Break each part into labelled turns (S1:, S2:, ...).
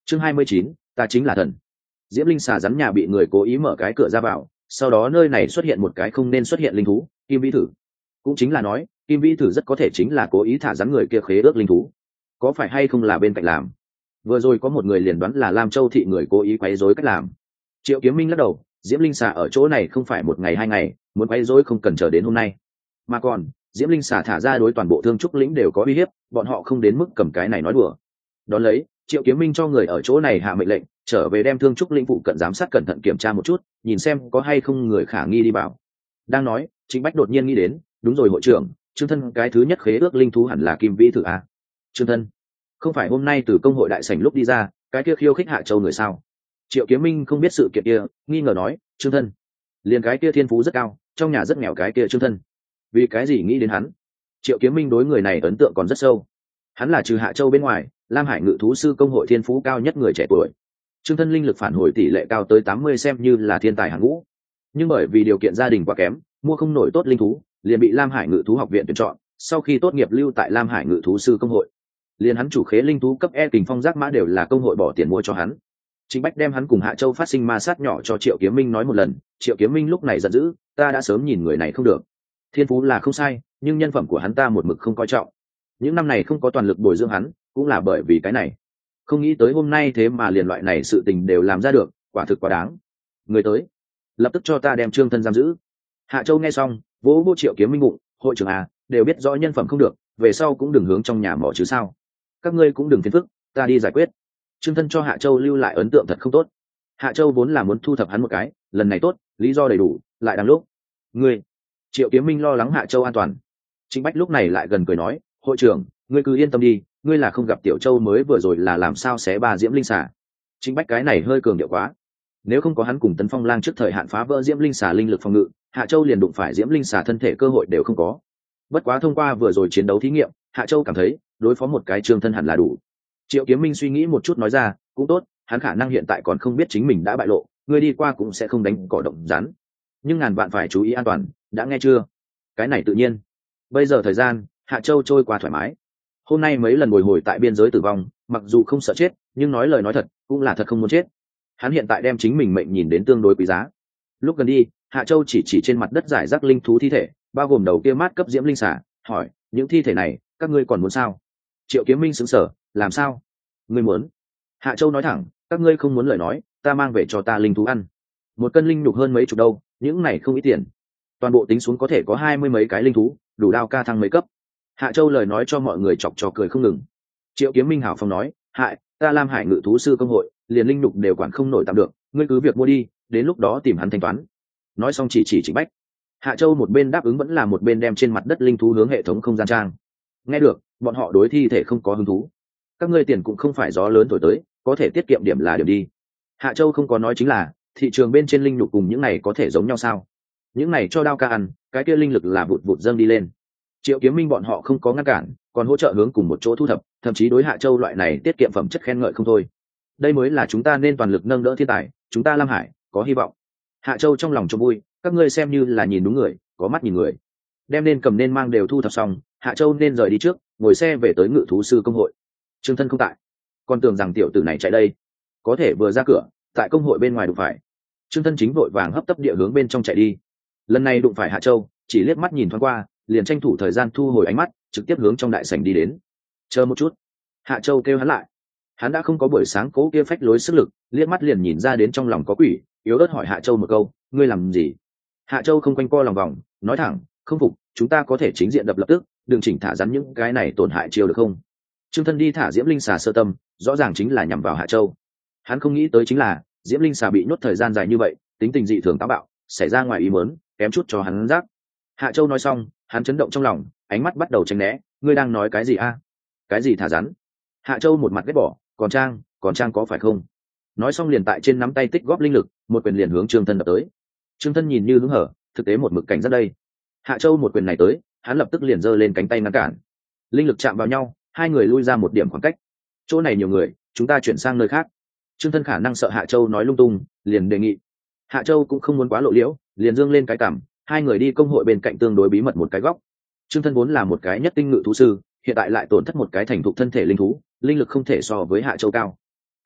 S1: Chương 29, ta chính là thần. Diễm linh xà rắn nhà bị người cố ý mở cái cửa ra vào, sau đó nơi này xuất hiện một cái không nên xuất hiện linh thú, Kim Vĩ Thử. Cũng chính là nói, Kim Vĩ Thử rất có thể chính là cố ý thả rắn người kia khế ước linh thú. Có phải hay không là bên cạnh làm? Vừa rồi có một người liền đoán là Lam Châu thị người cố ý quấy rối cách làm. Triệu Kiếm Minh lắc đầu, Diễm linh xà ở chỗ này không phải một ngày hai ngày, muốn quấy rối không cần chờ đến hôm nay. Mà còn, Diễm linh xà thả ra đối toàn bộ Thương Trúc lĩnh đều có uy hiếp, bọn họ không đến mức cầm cái này nói đùa. Đón lấy, Triệu Kiếm Minh cho người ở chỗ này hạ mệnh lệnh, trở về đem Thương Trúc lĩnh phụ cận giám sát cẩn thận kiểm tra một chút, nhìn xem có hay không người khả nghi đi vào. Đang nói, Trịnh Bách đột nhiên nghĩ đến, đúng rồi hội trưởng, Trương Thân cái thứ nhất khế ước linh thú hẳn là Kim Vĩ Thử a. Trương Thân, không phải hôm nay từ công hội đại sảnh lúc đi ra, cái kia khiêu khích Hạ Châu người sao? Triệu Kiếm Minh không biết sự kiện kia, nghi ngờ nói, Trương Thân, liền cái kia thiên phú rất cao, trong nhà rất nghèo cái kia Trương Thân, vì cái gì nghĩ đến hắn? Triệu Kiếm Minh đối người này ấn tượng còn rất sâu. Hắn là trừ Hạ Châu bên ngoài, Lam Hải Ngự thú sư công hội thiên phú cao nhất người trẻ tuổi. Trương Thân linh lực phản hồi tỷ lệ cao tới 80 xem như là thiên tài hạng ngũ. Nhưng bởi vì điều kiện gia đình quá kém, mua không nổi tốt linh thú, liền bị Lam Hải Ngự thú học viện tuyển chọn, sau khi tốt nghiệp lưu tại Lam Hải Ngự thú sư công hội. Liền hắn chủ khế linh thú cấp E kình phong giác mã đều là công hội bỏ tiền mua cho hắn. Chính Bách đem hắn cùng Hạ Châu phát sinh ma sát nhỏ cho Triệu Kiếm Minh nói một lần, Triệu Kiếm Minh lúc này giận dữ, ta đã sớm nhìn người này không được. Thiên phú là không sai, nhưng nhân phẩm của hắn ta một mực không coi trọng. Những năm này không có toàn lực bồi dưỡng hắn, cũng là bởi vì cái này. Không nghĩ tới hôm nay thế mà liền loại này sự tình đều làm ra được, quả thực quá đáng. Người tới, lập tức cho ta đem Trương Thân giam giữ. Hạ Châu nghe xong, vỗ vỗ Triệu Kiếm Minh bụng, hội trưởng à, đều biết rõ nhân phẩm không được, về sau cũng đừng hướng trong nhà mỏ chứ sao? Các ngươi cũng đừng phiền phức, ta đi giải quyết. Trương Thân cho Hạ Châu lưu lại ấn tượng thật không tốt. Hạ Châu vốn là muốn thu thập hắn một cái, lần này tốt, lý do đầy đủ, lại đang lúc. Ngươi, Triệu Kiếm Minh lo lắng Hạ Châu an toàn. Trịnh Bách lúc này lại gần cười nói, hội trưởng, ngươi cứ yên tâm đi, ngươi là không gặp Tiểu Châu mới vừa rồi là làm sao xé ba Diễm linh xà. Trịnh Bách cái này hơi cường điệu quá. Nếu không có hắn cùng Tấn Phong Lang trước thời hạn phá vỡ Diễm linh xà linh lực phòng ngự, Hạ Châu liền đụng phải Diễm linh xà thân thể cơ hội đều không có. Bất quá thông qua vừa rồi chiến đấu thí nghiệm, Hạ Châu cảm thấy đối phó một cái Trương Thân hẳn là đủ. Triệu Kiếm Minh suy nghĩ một chút nói ra, cũng tốt, hắn khả năng hiện tại còn không biết chính mình đã bại lộ, ngươi đi qua cũng sẽ không đánh cỏ động rắn. Nhưng ngàn vạn phải chú ý an toàn, đã nghe chưa? Cái này tự nhiên. Bây giờ thời gian, Hạ Châu trôi qua thoải mái. Hôm nay mấy lần bồi hồi tại biên giới tử vong, mặc dù không sợ chết, nhưng nói lời nói thật, cũng là thật không muốn chết. Hắn hiện tại đem chính mình mệnh nhìn đến tương đối quý giá. Lúc gần đi, Hạ Châu chỉ trên mặt đất giải rác linh thú thi thể, bao gồm đầu kia mát cấp Diễm linh xà, hỏi, những thi thể này, các ngươi còn muốn sao? Triệu Kiếm Minh sững sờ, làm sao? Ngươi muốn? Hạ Châu nói thẳng, các ngươi không muốn lời nói, ta mang về cho ta linh thú ăn. Một cân linh nhục hơn mấy chục đâu, những này không ít tiền. Toàn bộ tính xuống có thể có 20 mấy cái linh thú, đủ đao ca thăng mấy cấp. Hạ Châu lời nói cho mọi người chọc trò cười không ngừng. Triệu Kiếm Minh hảo phong nói, hại, ta Lam Hải Ngự thú sư công hội, liền linh nhục đều quản không nổi tạm được, ngươi cứ việc mua đi, đến lúc đó tìm hắn thanh toán. Nói xong chỉ Trịnh Bách. Hạ Châu một bên đáp ứng vẫn là một bên đem trên mặt đất linh thú hướng hệ thống không gian trang. Nghe được, bọn họ đối thi thể không có hứng thú. Các ngươi tiền cũng không phải gió lớn thổi tới, có thể tiết kiệm điểm là điểm đi. Hạ Châu không có nói chính là, thị trường bên trên linh nhục cùng những này có thể giống nhau sao? Những này cho đao ca ăn, cái kia linh lực là vụt vụt dâng đi lên. Triệu Kiếm Minh bọn họ không có ngăn cản, còn hỗ trợ hướng cùng một chỗ thu thập, thậm chí đối Hạ Châu loại này tiết kiệm phẩm chất khen ngợi không thôi. Đây mới là chúng ta nên toàn lực nâng đỡ thiên tài, chúng ta Lam Hải có hy vọng. Hạ Châu trong lòng cho vui, các ngươi xem như là nhìn đúng người, có mắt nhìn người. Đem nên cầm nên mang đều thu thập xong, Hạ Châu nên rời đi trước, ngồi xe về tới Ngự thú sư công hội. Trương Thân không tại, còn tưởng rằng tiểu tử này chạy đây, có thể vừa ra cửa, tại công hội bên ngoài đụng phải. Trương Thân chính vội vàng hấp tấp địa hướng bên trong chạy đi. Lần này đụng phải Hạ Châu, chỉ liếc mắt nhìn thoáng qua, liền tranh thủ thời gian thu hồi ánh mắt, trực tiếp hướng trong đại sảnh đi đến. Chờ một chút. Hạ Châu kêu hắn lại. Hắn đã không có buổi sáng cố kia phách lối sức lực, liếc mắt liền nhìn ra đến trong lòng có quỷ, yếu ớt hỏi Hạ Châu một câu, ngươi làm gì? Hạ Châu không quanh co lòng vòng, nói thẳng, không phục, chúng ta có thể chính diện đập lập tức, đừng chỉnh thả rắn những cái này tổn hại chiêu được không? Trương Thân đi thả Diễm linh xà sơ tâm, rõ ràng chính là nhằm vào Hạ Châu. Hắn không nghĩ tới chính là Diễm linh xà bị nhốt thời gian dài như vậy, tính tình dị thường táo bạo, xảy ra ngoài ý muốn, kém chút cho hắn giác. Hạ Châu nói xong, hắn chấn động trong lòng, ánh mắt bắt đầu tránh né, ngươi đang nói cái gì a? Cái gì thả rắn? Hạ Châu một mặt ghét bỏ, còn Trang có phải không? Nói xong liền tại trên nắm tay tích góp linh lực, một quyền liền hướng Trương Thân đập tới. Trương Thân nhìn như hứng hở, thực tế một mực cảnh rất đây. Hạ Châu một quyền này tới, hắn lập tức liền giơ lên cánh tay ngăn cản. Linh lực chạm vào nhau, hai người lui ra một điểm khoảng cách. Chỗ này nhiều người, chúng ta chuyển sang nơi khác. Trương Thân khả năng sợ Hạ Châu nói lung tung, liền đề nghị. Hạ Châu cũng không muốn quá lộ liễu, liền dương lên cái cằm, hai người đi công hội bên cạnh tương đối bí mật một cái góc. Trương Thân vốn là một cái nhất tinh ngự thú sư, hiện tại lại tổn thất một cái thành thục thân thể linh thú, linh lực không thể so với Hạ Châu cao.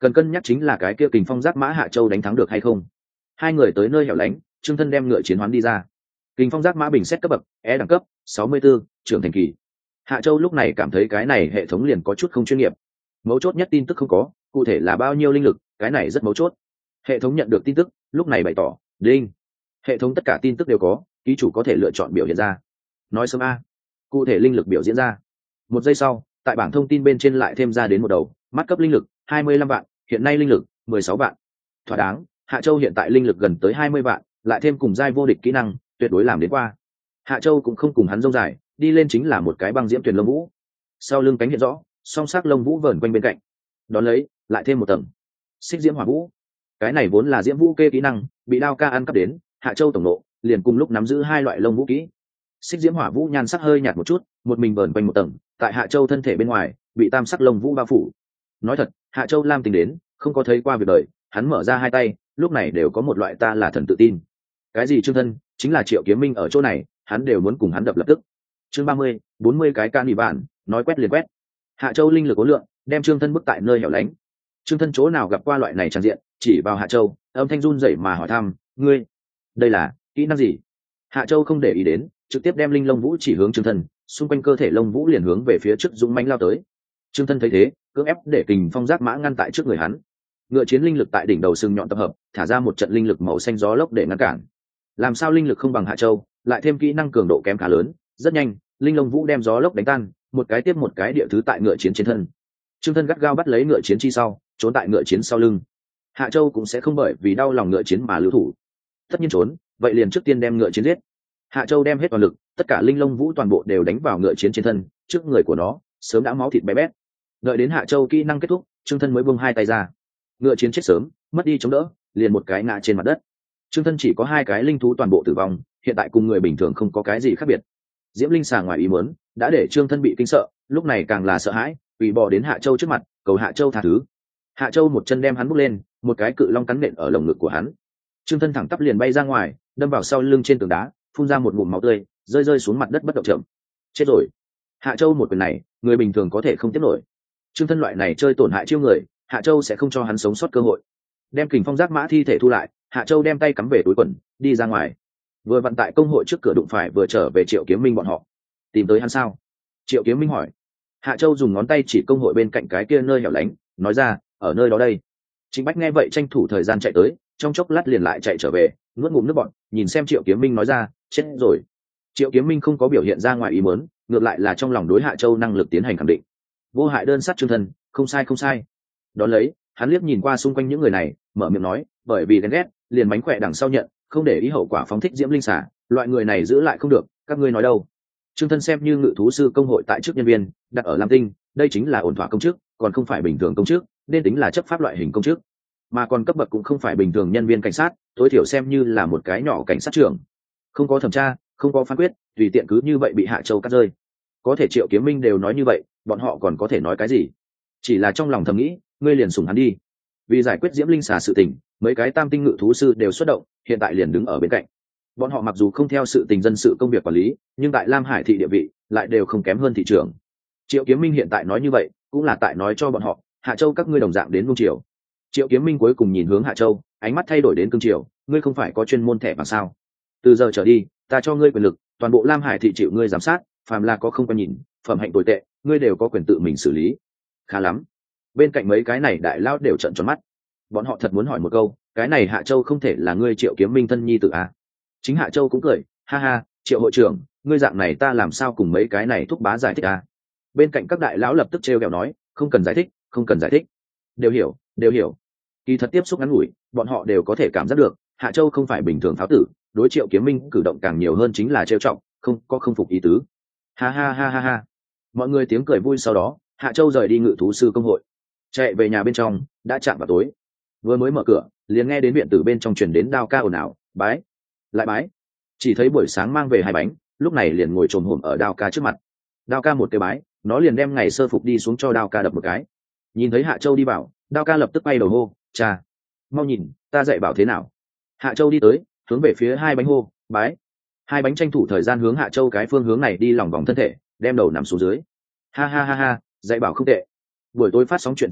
S1: cần cân nhắc chính là cái kia kình phong giác mã Hạ Châu đánh thắng được hay không. Hai người tới nơi hẻo lánh, Trương Thân đem ngựa chiến hoán đi ra. Kình phong giác mã bình xét cấp bậc E đẳng cấp 64, trưởng thành kỳ. Hạ Châu lúc này cảm thấy cái này hệ thống liền có chút không chuyên nghiệp. Mấu chốt nhất tin tức không có, cụ thể là bao nhiêu linh lực, cái này rất mấu chốt. Hệ thống nhận được tin tức, lúc này bày tỏ đinh, hệ thống tất cả tin tức đều có, ký chủ có thể lựa chọn biểu hiện ra. Nói sớm a, cụ thể linh lực biểu diễn ra. Một giây sau, tại bảng thông tin bên trên lại thêm ra đến một đầu, mắt cấp linh lực 25 vạn, hiện nay linh lực 16 vạn. Thỏa đáng, Hạ Châu hiện tại linh lực gần tới 20 vạn, lại thêm cùng giai vô địch kỹ năng, tuyệt đối làm đến qua. Hạ Châu cũng không cùng hắn dông dài, đi lên chính là một cái băng diễm tuyển lông vũ. Sau lưng cánh hiện rõ, song sắc lông vũ vờn quanh bên cạnh. Đón lấy, lại thêm một tầng xích diễm hỏa vũ. Cái này vốn là diễm vũ kê kỹ năng, bị đao ca ăn cắp đến, Hạ Châu tổng nộ liền cùng lúc nắm giữ hai loại lông vũ kỹ. Xích diễm hỏa vũ nhan sắc hơi nhạt một chút, một mình vờn quanh một tầng, tại Hạ Châu thân thể bên ngoài bị tam sắc lông vũ bao phủ. Nói thật, Hạ Châu lam tình đến, không có thấy qua việc đời, hắn mở ra hai tay, lúc này đều có một loại ta là thần tự tin. Cái gì Trương Thân, chính là Triệu Kiếm Minh ở chỗ này, hắn đều muốn cùng hắn đập lập tức. Chương 30, 40 cái can ủy bản, nói quét liền quét. Hạ Châu linh lực cố lượng, đem Trương Thân bức tại nơi hẻo lánh. Trương Thân chỗ nào gặp qua loại này tràn diện, chỉ vào Hạ Châu, âm thanh run rẩy mà hỏi thăm, ngươi, đây là kỹ năng gì? Hạ Châu không để ý đến, trực tiếp đem linh lông vũ chỉ hướng Trương Thân, xung quanh cơ thể lông vũ liền hướng về phía trước dũng mãnh lao tới. Trương Thân thấy thế, cưỡng ép để kình phong giác mã ngăn tại trước người hắn. Ngựa chiến linh lực tại đỉnh đầu sừng nhọn tập hợp, thả ra một trận linh lực màu xanh gió lốc để ngăn cản. Làm sao linh lực không bằng Hạ Châu, lại thêm kỹ năng cường độ kém khá lớn, rất nhanh, linh lông vũ đem gió lốc đánh tan, một cái tiếp một cái địa thứ tại ngựa chiến trên thân. Trương Thân gắt gao bắt lấy ngựa chiến chi sau, trốn tại ngựa chiến sau lưng. Hạ Châu cũng sẽ không bởi vì đau lòng ngựa chiến mà lưu thủ. Tất nhiên trốn, vậy liền trước tiên đem ngựa chiến giết. Hạ Châu đem hết toàn lực, tất cả linh lông vũ toàn bộ đều đánh vào ngựa chiến trên thân, trước người của nó sớm đã máu thịt bé bét. Đợi đến Hạ Châu kỹ năng kết thúc, Trương Thân mới buông hai tay ra. Ngựa chiến chết sớm, mất đi chống đỡ, liền một cái ngã trên mặt đất. Trương Thân chỉ có hai cái linh thú toàn bộ tử vong, hiện tại cùng người bình thường không có cái gì khác biệt. Diễm linh xà ngoài ý muốn, đã để Trương Thân bị kinh sợ, lúc này càng là sợ hãi, quỳ bò đến Hạ Châu trước mặt, cầu Hạ Châu tha thứ. Hạ Châu một chân đem hắn bút lên, một cái cự long cắn nện ở lồng ngực của hắn. Trương Thân thẳng tắp liền bay ra ngoài, đâm vào sau lưng trên tường đá, phun ra một ngụm máu tươi, rơi xuống mặt đất bất động chậm. Chết rồi. Hạ Châu một quyền này, người bình thường có thể không tiếp nổi. Trương Thân loại này chơi tổn hại chiêu người, Hạ Châu sẽ không cho hắn sống sót cơ hội. Đem kình phong giác mã thi thể thu lại, Hạ Châu đem tay cắm về túi quần, đi ra ngoài. Vừa vận tại công hội trước cửa đụng phải vừa trở về Triệu Kiếm Minh bọn họ. Tìm tới hắn sao? Triệu Kiếm Minh hỏi. Hạ Châu dùng ngón tay chỉ công hội bên cạnh cái kia nơi hẻo lánh, nói ra, ở nơi đó đây. Trịnh Bách nghe vậy tranh thủ thời gian chạy tới, trong chốc lát liền lại chạy trở về, nuốt ngụm nước bọt, nhìn xem Triệu Kiếm Minh nói ra, chết rồi. Triệu Kiếm Minh không có biểu hiện ra ngoài ý muốn, ngược lại là trong lòng đối Hạ Châu năng lực tiến hành khẳng định. Vô hại đơn sát Trương Thân, không sai không sai. Đón lấy, hắn liếc nhìn qua xung quanh những người này, mở miệng nói, bởi vì ghen ghét, liền mánh khỏe đằng sau nhận, không để ý hậu quả phóng thích diễm linh xả, loại người này giữ lại không được, các ngươi nói đâu? Trương Thân xem như ngự thú sư công hội tại chức nhân viên, đặt ở Lam Tinh, đây chính là ổn thỏa công chức, còn không phải bình thường công chức, nên tính là chấp pháp loại hình công chức, mà còn cấp bậc cũng không phải bình thường nhân viên cảnh sát, tối thiểu xem như là một cái nhỏ cảnh sát trưởng. Không có thẩm tra, không có phán quyết, tùy tiện cứ như vậy bị Hạ Châu cắt rơi. Có thể Triệu Kiếm Minh đều nói như vậy, bọn họ còn có thể nói cái gì? Chỉ là trong lòng thầm nghĩ, ngươi liền sủng hắn đi. Vì giải quyết diễm linh xà sự tình, mấy cái tam tinh ngự thú sư đều xuất động, hiện tại liền đứng ở bên cạnh. Bọn họ mặc dù không theo sự tình dân sự công việc quản lý, nhưng tại Lam Hải thị địa vị lại đều không kém hơn thị trưởng. Triệu Kiếm Minh hiện tại nói như vậy, cũng là tại nói cho bọn họ, Hạ Châu các ngươi đồng dạng đến nung triều. Triệu Kiếm Minh cuối cùng nhìn hướng Hạ Châu, ánh mắt thay đổi đến cương triều, ngươi không phải có chuyên môn thẻ bằng sao? Từ giờ trở đi, ta cho ngươi quyền lực, toàn bộ Lam Hải thị chịu ngươi giám sát, phàm là có không có nhìn, phẩm hạnh tồi tệ, ngươi đều có quyền tự mình xử lý. Khá lắm. Bên cạnh mấy cái này đại lão đều trợn tròn mắt. Bọn họ thật muốn hỏi một câu, cái này Hạ Châu không thể là ngươi Triệu Kiếm Minh thân nhi tử à? Chính Hạ Châu cũng cười, ha ha, Triệu hội trưởng, ngươi dạng này ta làm sao cùng mấy cái này thúc bá giải thích à? Bên cạnh các đại lão lập tức trêu ghẹo nói, không cần giải thích, không cần giải thích. Đều hiểu, đều hiểu. Kỳ thật tiếp xúc ngắn ngủi, bọn họ đều có thể cảm giác được, Hạ Châu không phải bình thường pháo tử, đối Triệu Kiếm Minh cử động càng nhiều hơn chính là trêu trọng, không có không phục ý tứ. Ha ha ha ha ha. Mọi người tiếng cười vui, sau đó, Hạ Châu rời đi ngự thú sư công hội, chạy về nhà bên trong, đã chạm vào tối. Vừa mới mở cửa, liền nghe đến viện tử bên trong truyền đến đao ca ồn ào, bái, lại bái. Chỉ thấy buổi sáng mang về hai bánh, lúc này liền ngồi trồm hổm ở đao ca trước mặt. Đao ca một cái bái, nó liền đem ngày sơ phục đi xuống cho đao ca đập một cái. Nhìn thấy Hạ Châu đi vào, đao ca lập tức bay đầu hô, cha, mau nhìn, ta dạy bảo thế nào. Hạ Châu đi tới, hướng về phía hai bánh hô, bái. Hai bánh tranh thủ thời gian hướng Hạ Châu cái phương hướng này đi lòng vòng thân thể, đem đầu nằm xuống dưới. Ha ha ha ha, dạy bảo không tệ. Buổi tối phát sóng chuyện thứ nhất,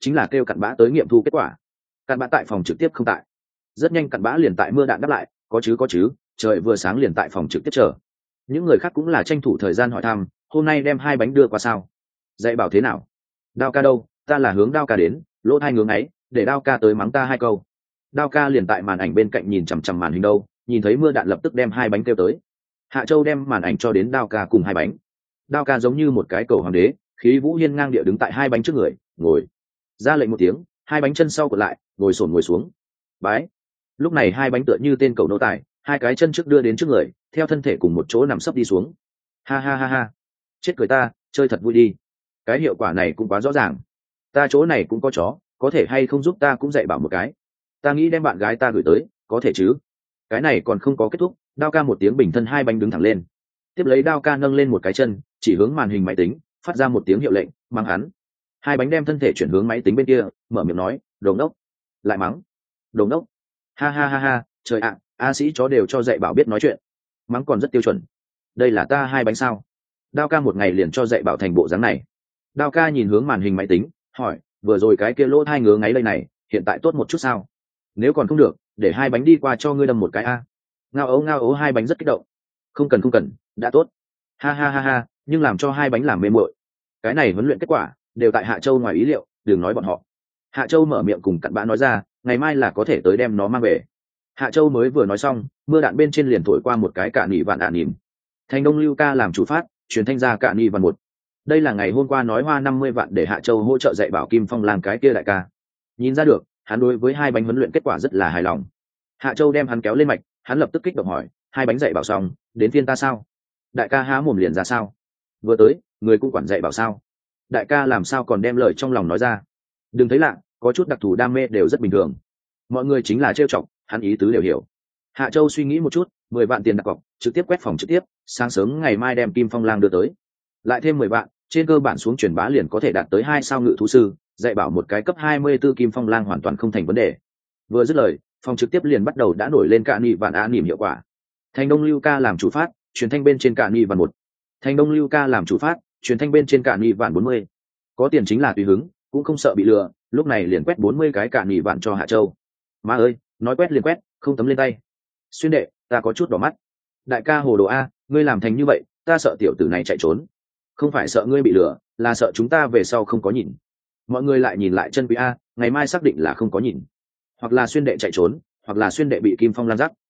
S1: chính là kêu cặn bã tới nghiệm thu kết quả. Cặn bã tại phòng trực tiếp không tại. Rất nhanh cặn bã liền tại mưa đạn đáp lại, có chứ, trời vừa sáng liền tại phòng trực tiếp chờ. Những người khác cũng là tranh thủ thời gian hỏi thăm, hôm nay đem 2 bánh đưa qua sao? Dạy bảo thế nào? Đao ca đâu? Ta là hướng Đao ca đến, lỗ thai ngưỡng ấy, để Đao ca tới mắng ta 2 câu. Đao ca liền tại màn ảnh bên cạnh nhìn chằm chằm màn hình đâu, nhìn thấy mưa đạn lập tức đem 2 bánh kêu tới. Hạ Châu đem màn ảnh cho đến Đao ca cùng 2 bánh. Đao ca giống như một cái cầu hoàng đế, khí vũ hiên ngang địa đứng tại 2 bánh trước người, ngồi. Ra lệnh một tiếng, 2 bánh chân sau cột lại, ngồi xuống. Bái. Lúc này 2 bánh tựa như tên cầu nô tài, 2 cái chân trước đưa đến trước người, theo thân thể cùng một chỗ nằm sấp đi xuống. Ha. Chết cười ta, chơi thật vui đi. Cái hiệu quả này cũng quá rõ ràng. Ta chỗ này cũng có chó, có thể hay không giúp ta cũng dạy bảo một cái. Ta nghĩ đem bạn gái ta gửi tới, có thể chứ? Cái này còn không có kết thúc, Đao ca một tiếng bình thân 2 bánh đứng thẳng lên. Tiếp lấy Đao ca nâng lên một cái chân, chỉ hướng màn hình máy tính, phát ra một tiếng hiệu lệnh, mắng hắn. 2 bánh đem thân thể chuyển hướng máy tính bên kia, mở miệng nói, đồ ngốc. Lại mắng. Đồ ngốc. Ha, trời ạ, A Sĩ chó đều cho dạy bảo biết nói chuyện. Mắng còn rất tiêu chuẩn. Đây là ta 2 bánh sao? Đao ca một ngày liền cho dạy bảo thành bộ dáng này. Đao ca nhìn hướng màn hình máy tính, hỏi, vừa rồi cái kia lỗ thai ngứa ngáy đây này, hiện tại tốt một chút sao? Nếu còn không được, để 2 bánh đi qua cho ngươi đâm một cái a. Ngao ấu 2 bánh rất kích động. Không cần, đã tốt. Ha, nhưng làm cho 2 bánh làm mê muội. Cái này huấn luyện kết quả đều tại Hạ Châu ngoài ý liệu, đừng nói bọn họ. Hạ Châu mở miệng cùng cặn bã nói ra, ngày mai là có thể tới đem nó mang về. Hạ Châu mới vừa nói xong, mưa đạn bên trên liền thổi qua một cái cạn nỉ vạn đạn nỉm. Thành Đông Lưu ca làm chủ phát, truyền thanh ra cạn nỉ vạn một. Đây là ngày hôm qua nói hoa 50 vạn để Hạ Châu hỗ trợ dạy bảo Kim Phong làm cái kia đại ca. Nhìn ra được, hắn đối với 2 bánh huấn luyện kết quả rất là hài lòng. Hạ Châu đem hắn kéo lên mạch, hắn lập tức kích động hỏi, 2 bánh dạy bảo xong, đến phiên ta sao? Đại ca há mồm liền ra sao? Vừa tới, người cũng quản dạy bảo sao? Đại ca làm sao còn đem lời trong lòng nói ra? Đừng thấy lạ, có chút đặc thù đam mê đều rất bình thường. Mọi người chính là trêu chọc, hắn ý tứ đều hiểu. Hạ Châu suy nghĩ một chút, 10 vạn tiền đặt cọc, trực tiếp quét phòng trực tiếp, sáng sớm ngày mai đem Kim Phong Lang đưa tới. Lại thêm 10 vạn, trên cơ bản xuống truyền bá liền có thể đạt tới 2 sao ngự thú sư, dạy bảo một cái cấp 24 Kim Phong Lang hoàn toàn không thành vấn đề. Vừa dứt lời, phòng trực tiếp liền bắt đầu đã nổi lên cạn nỉ vạn á nỉm hiệu quả. Thành Đông Lưu ca làm chủ phát, truyền thanh bên trên cạn nỉ vạn 1. Thành Đông Lưu ca làm chủ phát, truyền thanh bên trên cạn nỉ vạn 40. Có tiền chính là tùy hứng, cũng không sợ bị lừa, lúc này liền quét 40 cái cạn nỉ vạn cho Hạ Châu. Má ơi, nói quét liền quét, không tấm lên tay. Xuyên đệ, ta có chút đỏ mắt. Đại ca hồ đồ a, ngươi làm thành như vậy, ta sợ tiểu tử này chạy trốn. Không phải sợ ngươi bị lừa, là sợ chúng ta về sau không có nhìn. Mọi người lại nhìn lại chân quý a, ngày mai xác định là không có nhìn. Hoặc là xuyên đệ chạy trốn, hoặc là xuyên đệ bị Kim Phong Lan dắt.